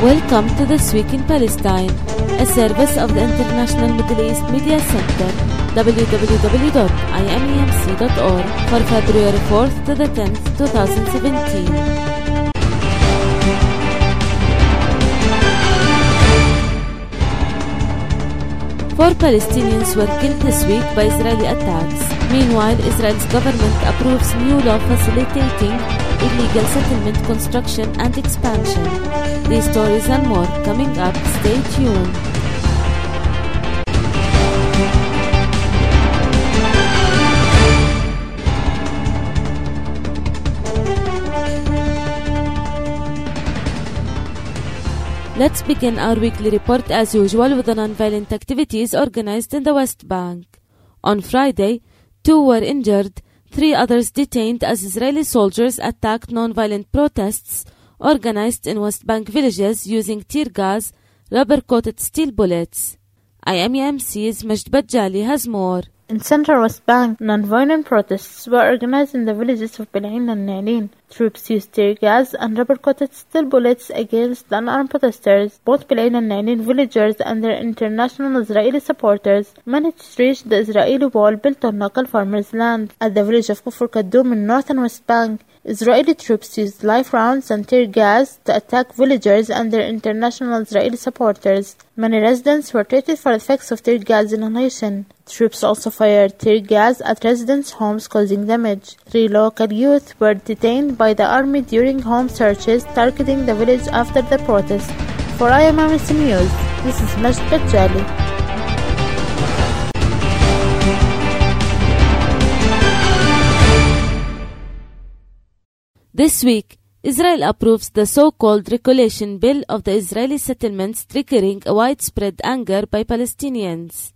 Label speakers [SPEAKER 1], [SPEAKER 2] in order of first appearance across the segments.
[SPEAKER 1] Welcome to This Week in Palestine, a service of the International Middle East Media Center, www.imemc.org, for February 4th to the 10th, 2017. Four Palestinians were killed this week by Israeli attacks. Meanwhile, Israel's government approves new law facilitating illegal settlement construction and expansion. These stories and more coming up. Stay tuned. Let's begin our weekly report as usual with the non-violent activities organized in the West Bank. On Friday, 2 were injured, 3 others detained as Israeli soldiers attacked non-violent protests organized in West Bank villages using tear gas, rubber-coated steel bullets. IMEMC's Majd Bajali has more.
[SPEAKER 2] In Central West Bank, non-violent protests were organized in the villages of Bil'in and Na'lin. Troops used tear gas and rubber-coated steel bullets against the unarmed protesters. Both Bil'in and Na'lin villagers and their international Israeli supporters managed to reach the Israeli wall built on local farmers' land. At the village of Kufr Kadum in northern West Bank, Israeli troops used live rounds and tear gas to attack villagers and their international Israeli supporters. Many residents were treated for effects of tear gas inhalation. Troops also fired tear gas at residents' homes, causing damage. 3 local youth were detained by the army during home searches targeting the village after the protest. For IMEMC News, this is Majd Bajali.
[SPEAKER 1] This week, Israel approves the so-called Recollection Bill of the Israeli settlements, triggering a widespread anger by Palestinians.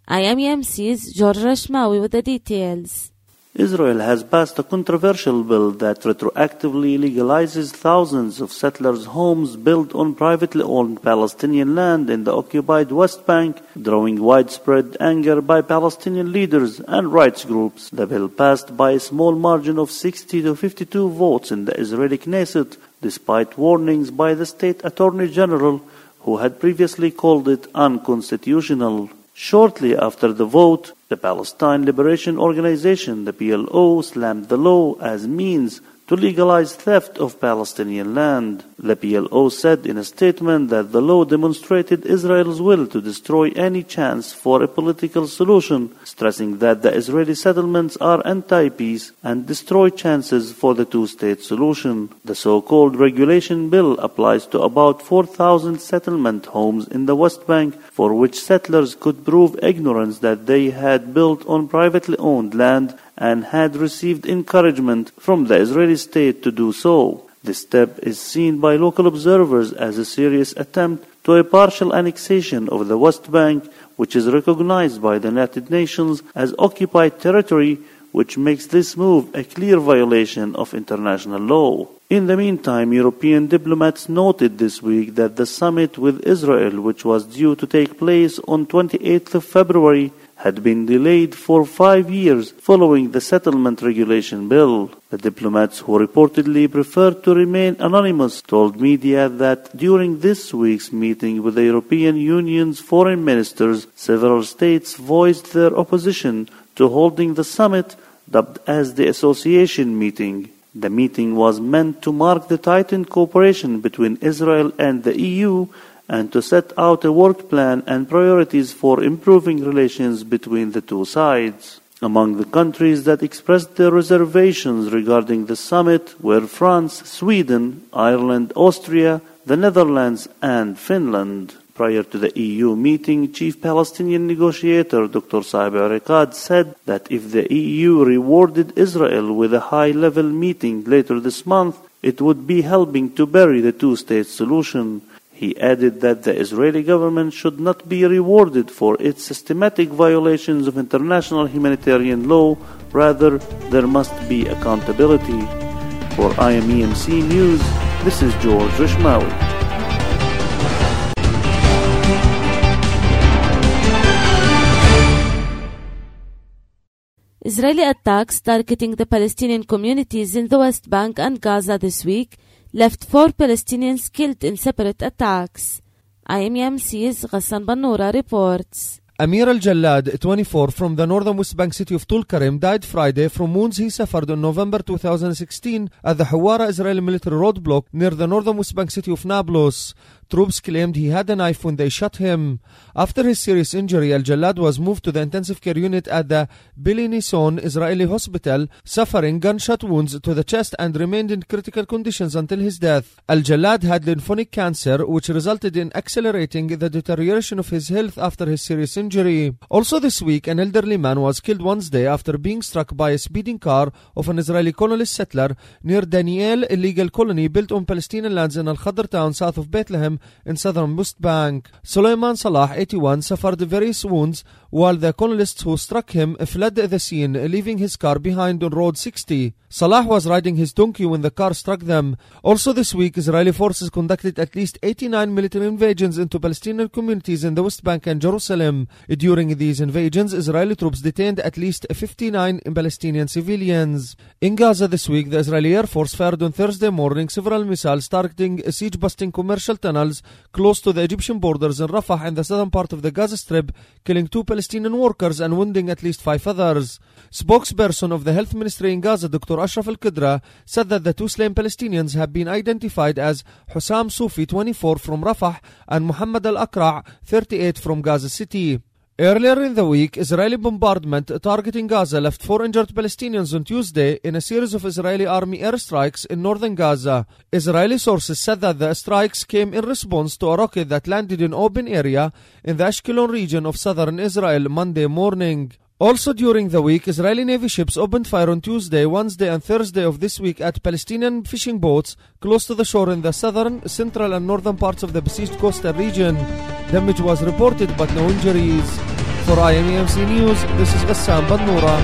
[SPEAKER 1] IMEMC's George Rashmawi with the details.
[SPEAKER 3] Israel has passed a controversial bill that retroactively legalizes thousands of settlers' homes built on privately owned Palestinian land in the occupied West Bank, drawing widespread anger by Palestinian leaders and rights groups. The bill passed by a small margin of 60 to 52 votes in the Israeli Knesset, despite warnings by the state attorney general, who had previously called it unconstitutional. Shortly after the vote, the Palestine Liberation Organization, the PLO, slammed the law as means to legalize theft of Palestinian land. The PLO said in a statement that the law demonstrated Israel's will to destroy any chance for a political solution, stressing that the Israeli settlements are anti-peace and destroy chances for the two-state solution. The so-called regulation bill applies to about 4,000 settlement homes in the West Bank, for which settlers could prove ignorance that they had built on privately owned land and had received encouragement from the Israeli state to do so. This step is seen by local observers as a serious attempt to a partial annexation of the West Bank, which is recognized by the United Nations as occupied territory, which makes this move a clear violation of international law. In the meantime, European diplomats noted this week that the summit with Israel, which was due to take place on 28th of February, had been delayed for 5 years following the settlement regulation bill. The diplomats, who reportedly preferred to remain anonymous, told media that during this week's meeting with the European Union's foreign ministers, several states voiced their opposition to holding the summit, dubbed as the association meeting. The meeting was meant to mark the tightened cooperation between Israel and the EU and to set out a work plan and priorities for improving relations between the two sides. Among the countries that expressed their reservations regarding the summit were France, Sweden, Ireland, Austria, the Netherlands, and Finland. Prior to the EU meeting, Chief Palestinian negotiator Dr. Saeb Erekat said that if the EU rewarded Israel with a high-level meeting later this month, it would be helping to bury the two-state solution. He added that the Israeli government should not be rewarded for its systematic violations of international humanitarian law. Rather, there must be accountability. For IMEMC News, this is George Rashmawi.
[SPEAKER 1] Israeli attacks targeting the Palestinian communities in the West Bank and Gaza this week left 4 Palestinians killed in separate attacks. IMEMC's Ghassan Bannura reports.
[SPEAKER 4] Amir al-Jallad, 24, from the northern West Bank city of Tulkarem, died Friday from wounds he suffered in November 2016 at the Hawara Israeli military roadblock near the northern West Bank city of Nablus. Troops claimed he had a knife when they shot him. After his serious injury, al-Jallad was moved to the intensive care unit at the Bili Nison Israeli hospital, suffering gunshot wounds to the chest and remained in critical conditions until his death. Al-Jallad had lymphonic cancer, which resulted in accelerating the deterioration of his health after his serious injury. Also this week, an elderly man was killed Wednesday after being struck by a speeding car of an Israeli colonist settler near Daniel illegal colony built on Palestinian lands in Al-Khadr town south of Bethlehem in southern West Bank. Suleiman Salah, 81, suffered various wounds while the colonists who struck him fled the scene, leaving his car behind on Road 60. Salah was riding his donkey when the car struck them. Also this week, Israeli forces conducted at least 89 military invasions into Palestinian communities in the West Bank and Jerusalem. During these invasions, Israeli troops detained at least 59 Palestinian civilians. In Gaza this week, the Israeli Air Force fired on Thursday morning several missiles targeting siege-busting commercial tunnels close to the Egyptian borders in Rafah and the southern part of the Gaza Strip, killing 2 Palestinian workers and wounding at least 5 others. Spokesperson of the Health Ministry in Gaza, Dr. Ashraf Al-Qudra, said that the 2 slain Palestinians have been identified as Hussam Sufi, 24, from Rafah, and Muhammad Al-Aqra', 38, from Gaza City. Earlier in the week, Israeli bombardment targeting Gaza left 4 injured Palestinians on Tuesday in a series of Israeli army airstrikes in northern Gaza. Israeli sources said that the strikes came in response to a rocket that landed in open area in the Ashkelon region of southern Israel Monday morning. Also during the week, Israeli Navy ships opened fire on Tuesday, Wednesday and Thursday of this week at Palestinian fishing boats close to the shore in the southern, central and northern parts of the besieged coastal region. Damage was reported but no injuries. For IMEMC News, this is Ghassan Bannura.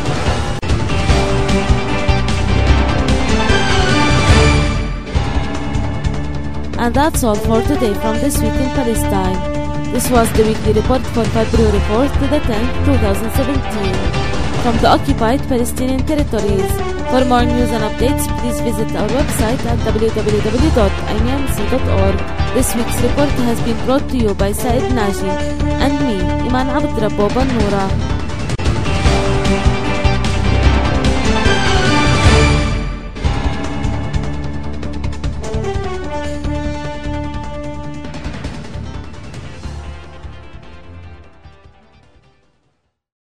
[SPEAKER 1] And that's all for today from This Week in Palestine. This was the weekly report for February 4th to the 10th, 2017 from the occupied Palestinian territories. For more news and updates, please visit our website at www.imemc.org. This week's report has been brought to you by Said Naji and me, Iman Abdrabbo Bannura.